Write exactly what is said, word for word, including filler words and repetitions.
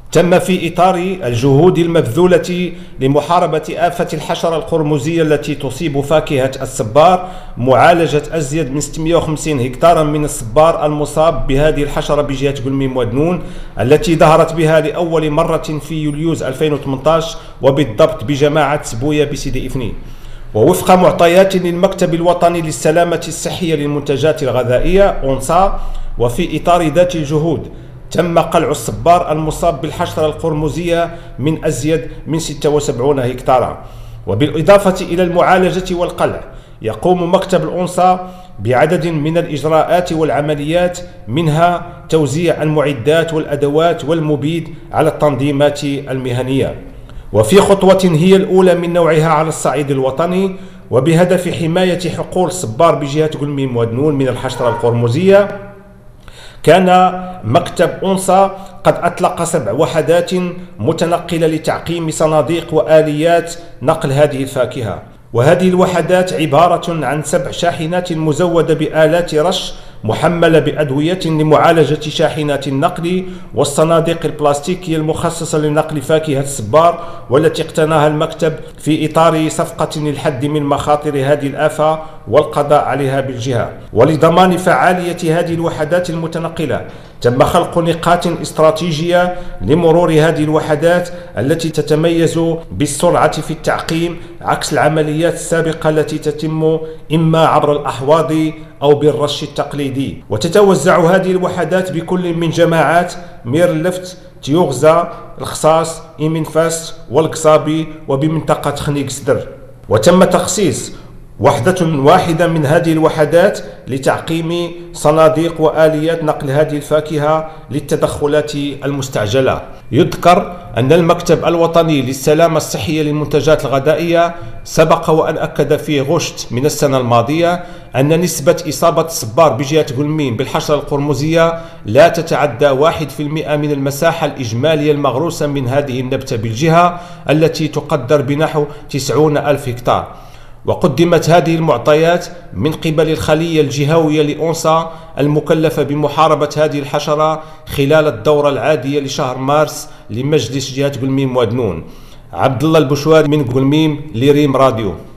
تم في إطار الجهود المبذولة لمحاربة آفة الحشرة القرمزية التي تصيب فاكهة الصبار معالجة أزيد من ستمئة وخمسين هكتارا من الصبار المصاب بهذه الحشرة بجهة قلميم ودنون، التي ظهرت بها لأول مرة في يوليوز ألفين وثمانية عشر وبالضبط بجماعة سبوية بسيدي إفني. ووفق معطيات للمكتب الوطني للسلامة الصحية للمنتجات الغذائية أونصا، وفي إطار ذات الجهود تم قلع الصبار المصاب بالحشرة القرمزية من أزيد من ستة وسبعين هكتارا. وبالإضافة إلى المعالجة والقلع يقوم مكتب الأونصا بعدد من الإجراءات والعمليات، منها توزيع المعدات والأدوات والمبيد على التنظيمات المهنية، وفي خطوة هي الأولى من نوعها على الصعيد الوطني وبهدف حماية حقول الصبار بجهة قلميم ودنون من الحشرة القرمزية. كان مكتب أونصا قد أطلق سبع وحدات متنقلة لتعقيم صناديق وآليات نقل هذه الفاكهة، وهذه الوحدات عبارة عن سبع شاحنات مزودة بآلات رش محملة بأدوية لمعالجة شاحنات النقل والصناديق البلاستيكية المخصصة لنقل فاكهة الصبار، والتي اقتناها المكتب في إطار صفقة للحد من مخاطر هذه الآفة والقضاء عليها بالجهة. ولضمان فعالية هذه الوحدات المتنقلة تم خلق نقاط استراتيجية لمرور هذه الوحدات التي تتميز بالسرعة في التعقيم عكس العمليات السابقة التي تتم إما عبر الأحواض أو بالرش التقليدي. وتتوزع هذه الوحدات بكل من جماعات ميرلفت، تيوغزا، الخصاص، إيمنفاس والقصابي وبمنطقة خنيق سدر. وتم تخصيص وحدة واحدة من هذه الوحدات لتعقيم صناديق وآليات نقل هذه الفاكهة للتدخلات المستعجلة. يذكر أن المكتب الوطني للسلامة الصحية للمنتجات الغذائية سبق وأن أكد في غشت من السنة الماضية أن نسبة إصابة الصبار بجهة قلميم بالحشرة القرمزية لا تتعدى واحد في المئة من المساحة الإجمالية المغروسة من هذه النبتة بالجهة، التي تقدر بنحو تسعين ألف هكتار. وقدمت هذه المعطيات من قبل الخلية الجهوية لأونصا المكلفة بمحاربة هذه الحشرة خلال الدورة العادية لشهر مارس لمجلس جهة قلميم ودنون. عبد الله البشواري من قلميم لريم راديو.